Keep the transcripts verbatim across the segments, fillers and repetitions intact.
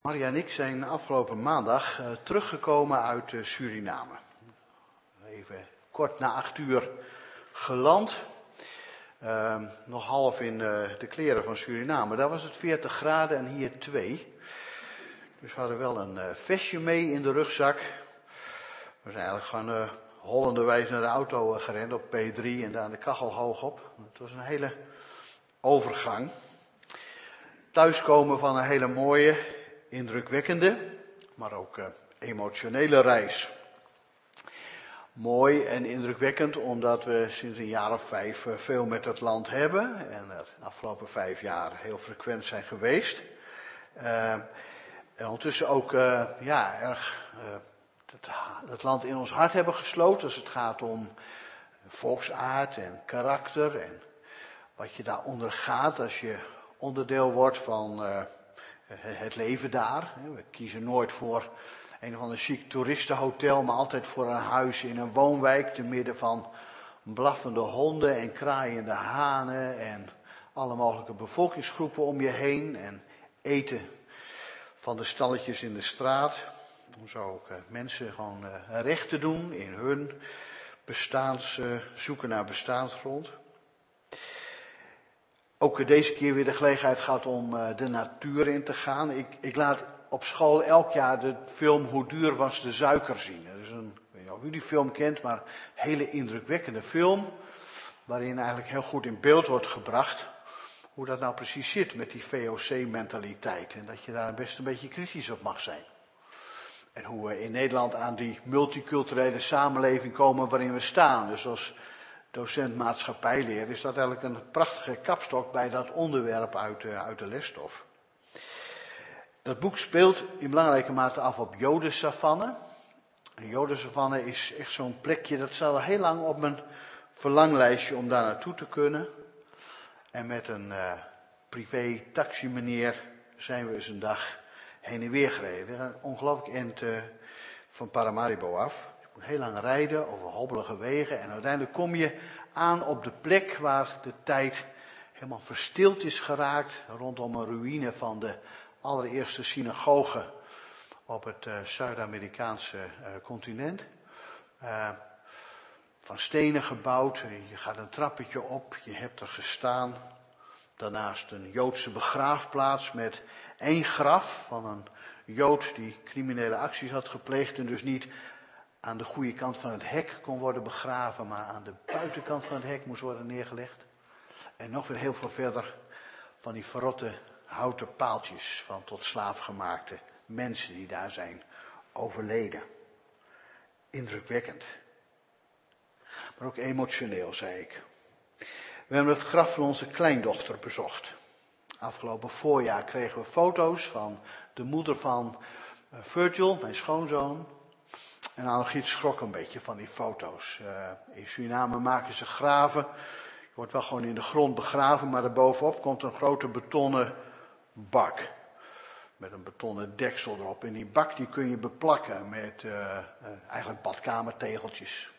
Maria en ik zijn afgelopen maandag uh, teruggekomen uit uh, Suriname. Even kort na acht uur geland. Uh, nog half in uh, de kleren van Suriname. Daar was het veertig graden en hier twee. Dus we hadden wel een uh, vestje mee in de rugzak. We zijn eigenlijk gewoon uh, hollenderwijs naar de auto uh, gerend op P drie en daar de kachel hoog op. Het was een hele overgang. Thuiskomen van een hele mooie, indrukwekkende, maar ook uh, emotionele reis. Mooi en indrukwekkend omdat we sinds een jaar of vijf uh, veel met het land hebben en er de afgelopen vijf jaar heel frequent zijn geweest. Uh, en ondertussen ook uh, ja, erg uh, het, het land in ons hart hebben gesloten als het gaat om volksaard en karakter en wat je daaronder gaat als je onderdeel wordt van uh, het leven daar. We kiezen nooit voor een of ander chic toeristenhotel, maar altijd voor een huis in een woonwijk te midden van blaffende honden en kraaiende hanen en alle mogelijke bevolkingsgroepen om je heen en eten van de stalletjes in de straat. Om zo ook uh, mensen gewoon uh, recht te doen in hun bestaans, uh, zoeken naar bestaansgrond. Ook deze keer weer de gelegenheid gehad om uh, de natuur in te gaan. Ik, ik laat op school elk jaar de film Hoe duur was de suiker zien. Dat is een, ik weet niet of u die film kent, maar een hele indrukwekkende film. Waarin eigenlijk heel goed in beeld wordt gebracht hoe dat nou precies zit met die V O C-mentaliteit. En dat je daar best een beetje kritisch op mag zijn. En hoe we in Nederland aan die multiculturele samenleving komen waarin we staan. Dus als docent maatschappijleer is dat eigenlijk een prachtige kapstok bij dat onderwerp uit, uh, uit de lesstof. Dat boek speelt in belangrijke mate af op Jodensavanne. En Jodensavanne is echt zo'n plekje, dat staat al heel lang op mijn verlanglijstje om daar naartoe te kunnen. En met een uh, privé taximeneer zijn we eens een dag heen en weer gereden. Een ongelooflijk eind uh, van Paramaribo af. Je moet heel lang rijden over hobbelige wegen en uiteindelijk kom je aan op de plek waar de tijd helemaal verstild is geraakt rondom een ruïne van de allereerste synagoge op het uh, Zuid-Amerikaanse uh, continent. Uh, van stenen gebouwd, je gaat een trappetje op, je hebt er gestaan. Daarnaast een Joodse begraafplaats met één graf van een Jood die criminele acties had gepleegd en dus niet aan de goede kant van het hek kon worden begraven, maar aan de buitenkant van het hek moest worden neergelegd. En nog weer heel veel verder van die verrotte houten paaltjes van tot slaaf gemaakte mensen die daar zijn overleden. Indrukwekkend. Maar ook emotioneel, zei ik. We hebben het graf van onze kleindochter bezocht. Afgelopen voorjaar kregen we foto's van de moeder van uh, Virgil, mijn schoonzoon. En Annegiet schrok een beetje van die foto's. Uh, in Suriname maken ze graven. Je wordt wel gewoon in de grond begraven, maar erbovenop komt een grote betonnen bak. Met een betonnen deksel erop. En die bak die kun je beplakken met uh, uh, eigenlijk badkamertegeltjes.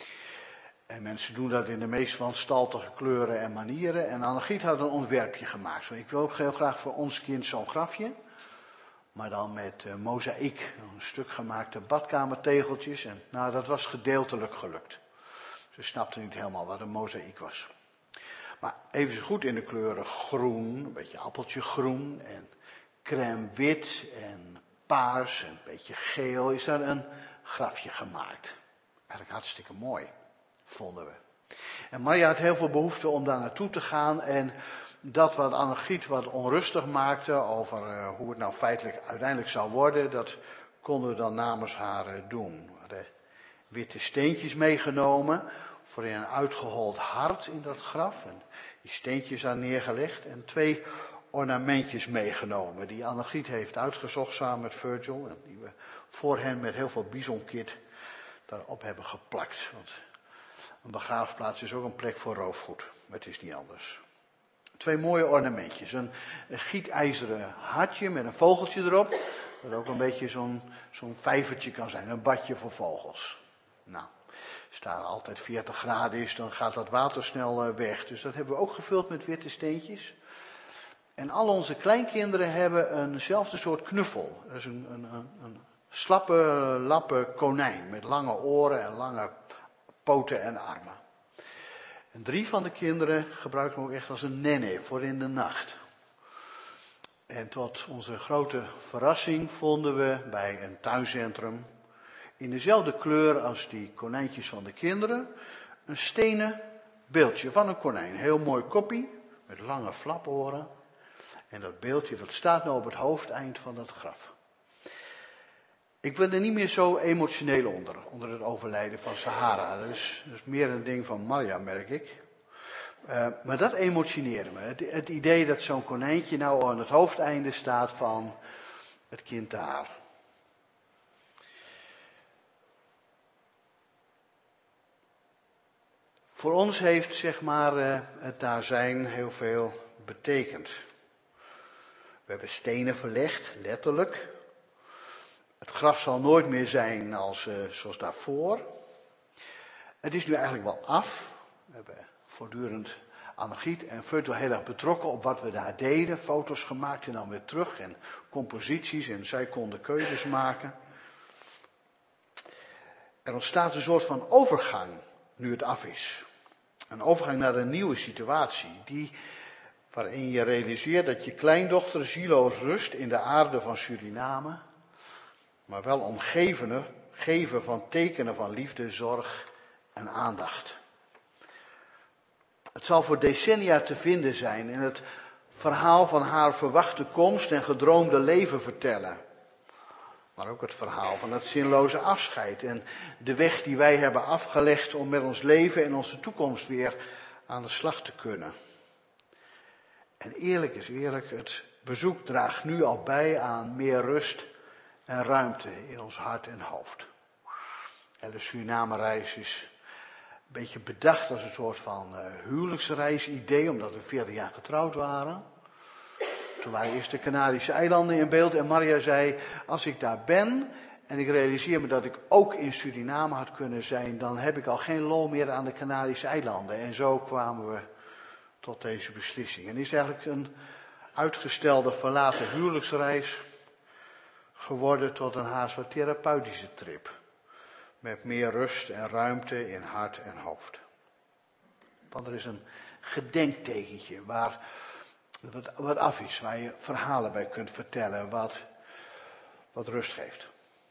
En mensen doen dat in de meest wanstaltige kleuren en manieren. En Annegiet had een ontwerpje gemaakt. Zo, ik wil ook heel graag voor ons kind zo'n grafje. Maar dan met uh, mozaïek. Een stuk gemaakte badkamertegeltjes. En nou, dat was gedeeltelijk gelukt. Ze snapte niet helemaal wat een mozaïek was. Maar even zo goed in de kleuren groen, een beetje appeltje groen en crème wit en paars en een beetje geel is daar een grafje gemaakt. Eigenlijk hartstikke mooi, vonden we. En Maria had heel veel behoefte om daar naartoe te gaan en dat wat Annegiet wat onrustig maakte over uh, hoe het nou feitelijk uiteindelijk zou worden, dat konden we dan namens haar uh, doen. We hadden witte steentjes meegenomen voor in een uitgehold hart in dat graf. En die steentjes daar neergelegd en twee ornamentjes meegenomen die Annegiet heeft uitgezocht samen met Virgil. En die we voor hen met heel veel bizonkit daarop hebben geplakt. Want een begraafplaats is ook een plek voor roofgoed, maar het is niet anders. Twee mooie ornamentjes. Een, een gietijzeren hartje met een vogeltje erop. Dat ook een beetje zo'n, zo'n vijvertje kan zijn, een badje voor vogels. Nou, als daar altijd veertig graden is, dan gaat dat water snel uh, weg. Dus dat hebben we ook gevuld met witte steentjes. En al onze kleinkinderen hebben eenzelfde soort knuffel. Dat is een, een, een, een slappe, lappe konijn met lange oren en lange poten en armen. En drie van de kinderen gebruiken hem ook echt als een nenne voor in de nacht. En tot onze grote verrassing vonden we bij een tuincentrum in dezelfde kleur als die konijntjes van de kinderen een stenen beeldje van een konijn. Heel mooi koppie met lange flaporen. En dat beeldje dat staat nou op het hoofdeind van dat graf. Ik ben er niet meer zo emotioneel onder, onder het overlijden van Sahara. Dat is, dat is meer een ding van Marja, merk ik. Uh, maar dat emotioneerde me. Het, het idee dat zo'n konijntje nou aan het hoofdeinde staat van het kind daar. Voor ons heeft, zeg maar, uh, het daar zijn heel veel betekend. We hebben stenen verlegd, letterlijk. Het graf zal nooit meer zijn als, uh, zoals daarvoor. Het is nu eigenlijk wel af. We hebben voortdurend Annegiet en Feutel heel erg betrokken op wat we daar deden. Foto's gemaakt en dan weer terug en composities en zij konden keuzes maken. Er ontstaat een soort van overgang nu het af is. Een overgang naar een nieuwe situatie. Die, waarin je realiseert dat je kleindochter zieloos rust in de aarde van Suriname. Maar wel omgeven geven van tekenen van liefde, zorg en aandacht. Het zal voor decennia te vinden zijn en het verhaal van haar verwachte komst en gedroomde leven vertellen. Maar ook het verhaal van het zinloze afscheid en de weg die wij hebben afgelegd om met ons leven en onze toekomst weer aan de slag te kunnen. En eerlijk is eerlijk, het bezoek draagt nu al bij aan meer rust en ruimte in ons hart en hoofd. En de Suriname-reis is een beetje bedacht als een soort van uh, huwelijksreis-idee, omdat we veertig jaar getrouwd waren. Toen waren eerst de Canarische eilanden in beeld en Marja zei, als ik daar ben en ik realiseer me dat ik ook in Suriname had kunnen zijn, dan heb ik al geen lol meer aan de Canarische eilanden. En zo kwamen we tot deze beslissing. En is eigenlijk een uitgestelde verlaten huwelijksreis geworden tot een haast wat therapeutische trip. Met meer rust en ruimte in hart en hoofd. Want er is een gedenktekentje waar wat, wat af is, waar je verhalen bij kunt vertellen, wat, wat rust geeft.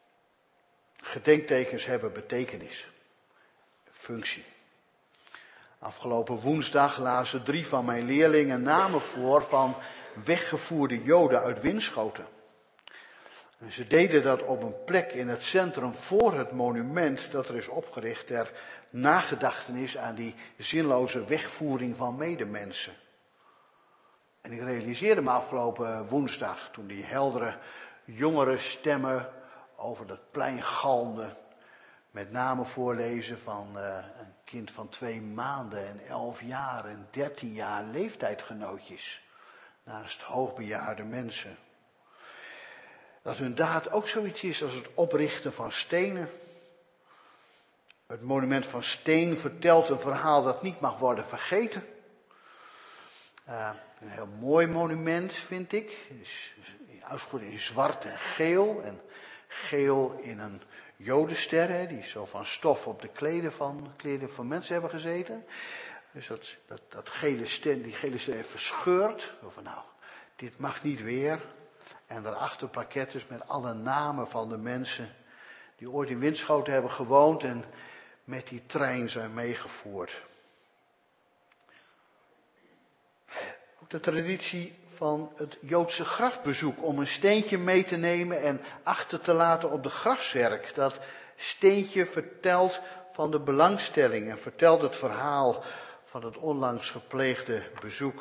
Gedenktekens hebben betekenis, functie. Afgelopen woensdag lazen drie van mijn leerlingen namen voor van weggevoerde Joden uit Winschoten. En ze deden dat op een plek in het centrum voor het monument dat er is opgericht ter nagedachtenis aan die zinloze wegvoering van medemensen. En ik realiseerde me afgelopen woensdag toen die heldere jongere stemmen over dat plein galmden. Met name voorlezen van uh, een kind van twee maanden en elf jaar en dertien jaar leeftijdgenootjes. Naast hoogbejaarde mensen. Dat hun daad ook zoiets is als het oprichten van stenen. Het monument van steen vertelt een verhaal dat niet mag worden vergeten. Uh, een heel mooi monument vind ik. Het is uitgevoerd in zwart en geel. En geel in een jodenster, hè, die zo van stof op de kleden van, kleden van mensen hebben gezeten. Dus dat, dat, dat gele ster, die gele ster heeft verscheurd. Van nou, dit mag niet weer. En daarachter plaquettes met alle namen van de mensen die ooit in Winschoten hebben gewoond en met die trein zijn meegevoerd. Ook de traditie van het Joodse grafbezoek om een steentje mee te nemen en achter te laten op de grafzerk. Dat steentje vertelt van de belangstelling en vertelt het verhaal van het onlangs gepleegde bezoek.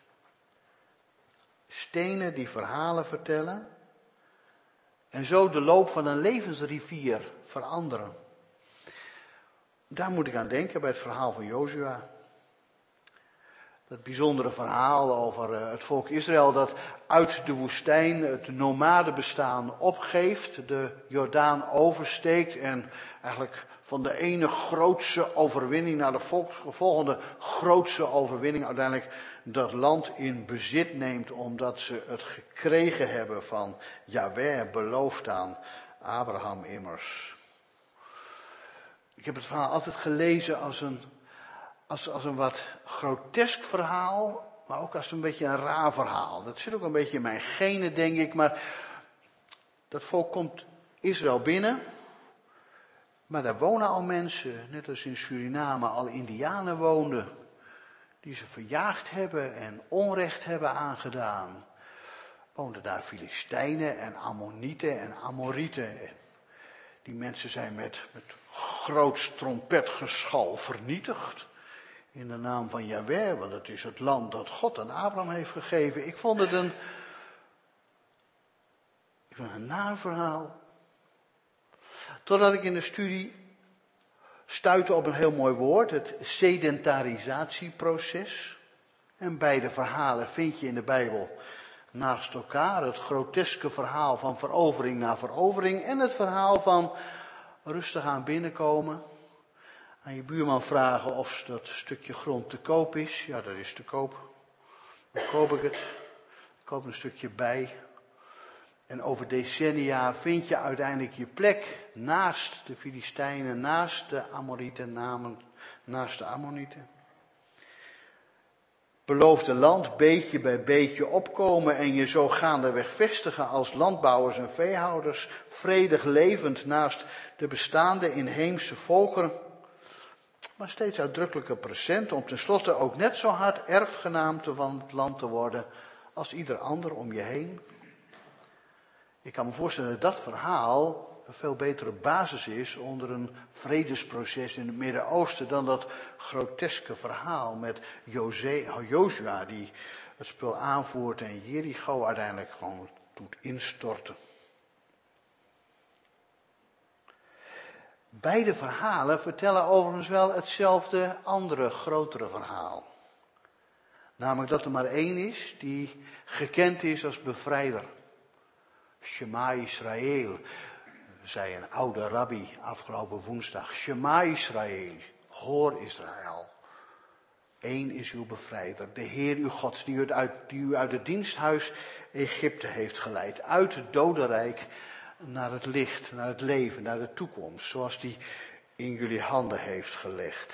Stenen die verhalen vertellen en zo de loop van een levensrivier veranderen. Daar moet ik aan denken bij het verhaal van Jozua. Dat bijzondere verhaal over het volk Israël dat uit de woestijn het nomadenbestaan opgeeft, de Jordaan oversteekt en eigenlijk van de ene grootste overwinning naar de volgende grootste overwinning uiteindelijk dat land in bezit neemt omdat ze het gekregen hebben van Jahweh, beloofd aan Abraham immers. Ik heb het verhaal altijd gelezen als een Als, als een wat grotesk verhaal, maar ook als een beetje een raar verhaal. Dat zit ook een beetje in mijn genen, denk ik. Maar dat volk komt Israël binnen. Maar daar wonen al mensen, net als in Suriname al Indianen woonden. Die ze verjaagd hebben en onrecht hebben aangedaan. Woonden daar Filistijnen en Ammonieten en Amorieten. Die mensen zijn met, met groots trompetgeschal vernietigd. In de naam van Jahweh, want het is het land dat God aan Abraham heeft gegeven. Ik vond het een, ik vond het een naar verhaal. Totdat ik in de studie stuitte op een heel mooi woord, het sedentarisatieproces. En beide verhalen vind je in de Bijbel naast elkaar. Het groteske verhaal van verovering naar verovering en het verhaal van rustig aan binnenkomen. Aan je buurman vragen of dat stukje grond te koop is. Ja, dat is te koop. Dan koop ik het. Ik koop een stukje bij. En over decennia vind je uiteindelijk je plek naast de Filistijnen, naast de Amorieten, naast de Ammonieten. Beloofde land, beetje bij beetje opkomen en je zo gaandeweg vestigen als landbouwers en veehouders, vredig levend naast de bestaande inheemse volkeren. Maar steeds uitdrukkelijker present om tenslotte ook net zo hard erfgenaamte van het land te worden als ieder ander om je heen. Ik kan me voorstellen dat dat verhaal een veel betere basis is onder een vredesproces in het Midden-Oosten dan dat groteske verhaal met Jozua die het spul aanvoert en Jericho uiteindelijk gewoon doet instorten. Beide verhalen vertellen overigens wel hetzelfde andere, grotere verhaal. Namelijk dat er maar één is die gekend is als bevrijder. Shema Israël, zei een oude rabbi afgelopen woensdag. Shema Israël, hoor Israël. Eén is uw bevrijder, de Heer uw God, die u uit, die u uit het diensthuis Egypte heeft geleid. Uit het dodenrijk naar het licht, naar het leven, naar de toekomst. Zoals die in jullie handen heeft gelegd.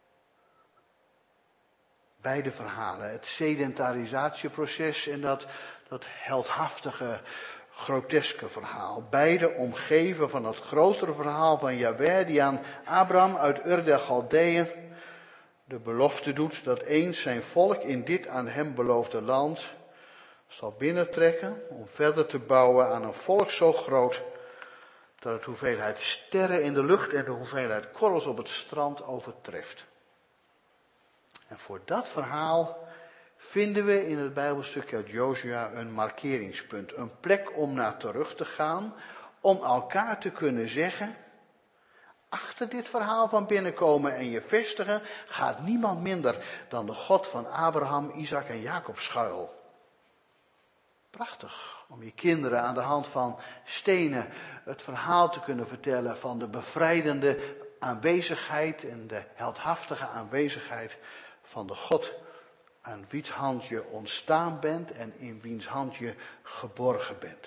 Beide verhalen, het sedentarisatieproces en dat, dat heldhaftige, groteske verhaal. Beide omgeven van het grotere verhaal van Jahweh die aan Abraham uit Ur der Galdeeën de belofte doet dat eens zijn volk in dit aan hem beloofde land zal binnentrekken om verder te bouwen aan een volk zo groot dat het hoeveelheid sterren in de lucht en de hoeveelheid korrels op het strand overtreft. En voor dat verhaal vinden we in het Bijbelstukje uit Jozua een markeringspunt. Een plek om naar terug te gaan, om elkaar te kunnen zeggen, achter dit verhaal van binnenkomen en je vestigen gaat niemand minder dan de God van Abraham, Isaac en Jacob schuil. Prachtig om je kinderen aan de hand van stenen het verhaal te kunnen vertellen van de bevrijdende aanwezigheid en de heldhaftige aanwezigheid van de God aan wiens hand je ontstaan bent en in wiens hand je geborgen bent.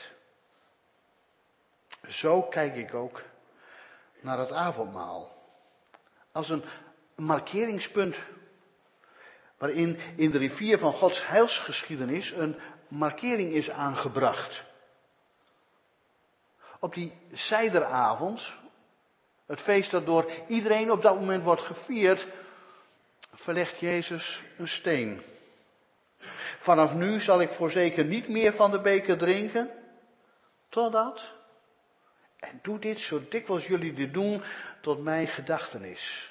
Zo kijk ik ook naar het avondmaal. Als een markeringspunt waarin in de rivier van Gods heilsgeschiedenis een markering is aangebracht. Op die Seideravond, het feest dat door iedereen op dat moment wordt gevierd, verlegt Jezus een steen. Vanaf nu zal ik voorzeker niet meer van de beker drinken, totdat, en doe dit zo dikwijls jullie dit doen, tot mijn gedachtenis.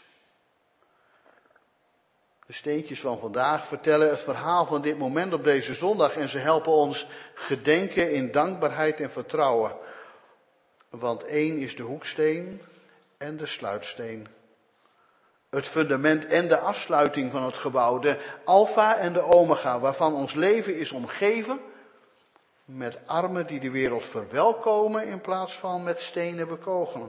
De steentjes van vandaag vertellen het verhaal van dit moment op deze zondag en ze helpen ons gedenken in dankbaarheid en vertrouwen. Want één is de hoeksteen en de sluitsteen. Het fundament en de afsluiting van het gebouw. De alfa en de omega, waarvan ons leven is omgeven met armen die de wereld verwelkomen in plaats van met stenen bekogelen.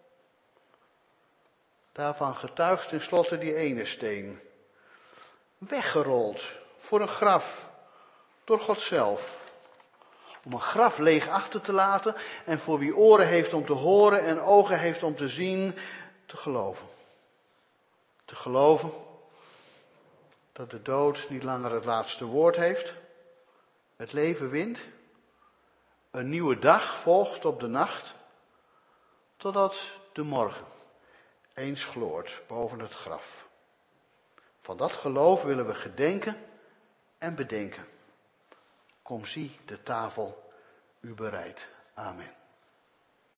Daarvan getuigt tenslotte die ene steen. Weggerold voor een graf door God zelf. Om een graf leeg achter te laten en voor wie oren heeft om te horen en ogen heeft om te zien, te geloven. Te geloven dat de dood niet langer het laatste woord heeft. Het leven wint. Een nieuwe dag volgt op de nacht. Totdat de morgen eens gloort boven het graf. Van dat geloof willen we gedenken en bedenken. Kom zie de tafel u bereid. Amen.